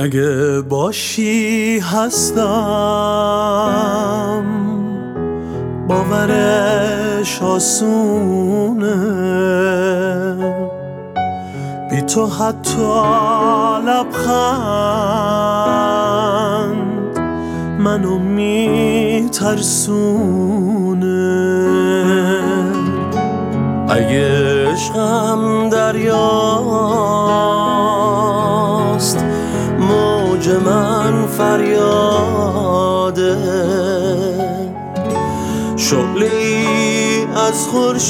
اگه باشی هستم، باورش آسونه، بی تو حتی لبخند منو میترسونه. اگه عشقم دریاست، موج من فریاده، شعله‌ای از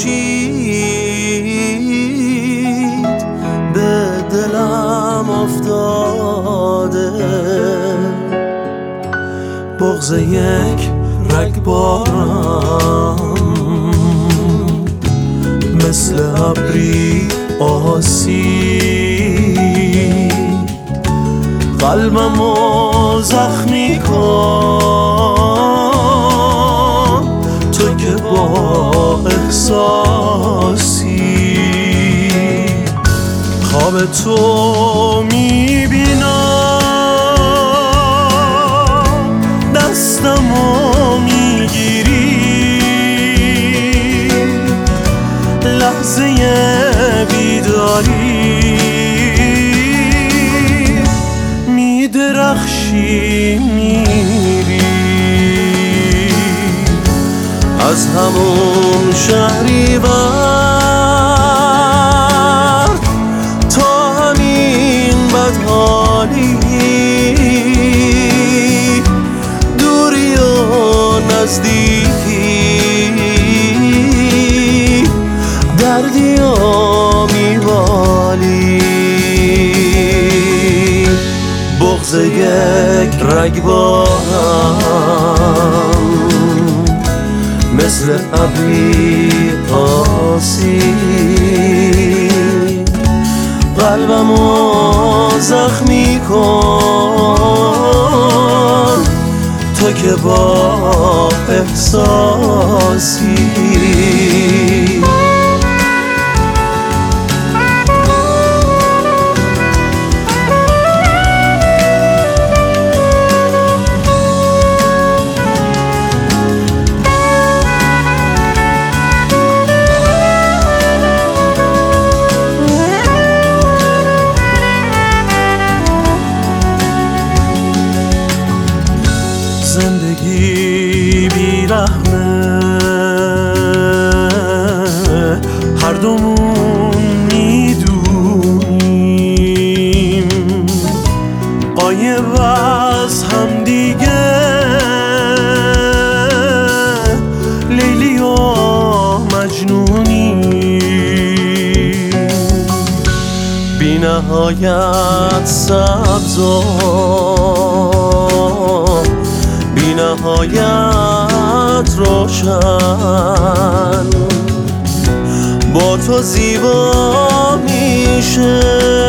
خورشید به دلم افتاده. بغض یک رگبارم مثل ابری آسید، قلبمو زخمی کن تو که با احساسی. خواب تو میبینم، دستمو میگیری، لحظه بیداری میدرخشی، میری از همون شهریور تا همین بدحالی، دوری و نزدیکی، دردی و میوالی. بغض یک رگبارم مثل ابری آسید، قلبمو زخمی کن تو که با احساسی. زندگی بیرحمه، هر دومون میدونیم، غایب از هم دیگه، لیلی و مجنونیم، بی نهایت سبز و بی نهایت روشن، با تو زیبا میشه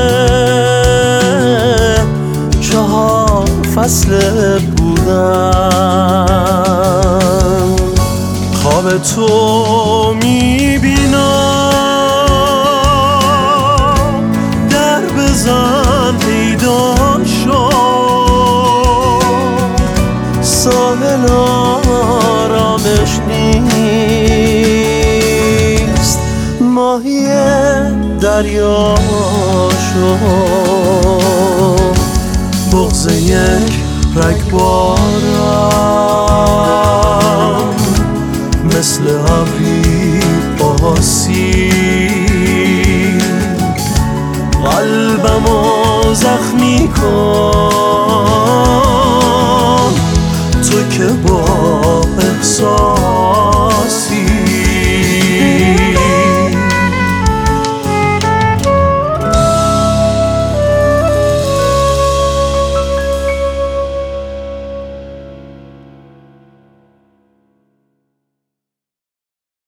4 فصل بودن. خواب تو میبینم، در بزن پیدا شو، ساحل آرامش نیست، ماهی دریا شو. بغض یک رگبارم مثل ابری آسید، قلبمو زخمی کن تو که با احساس.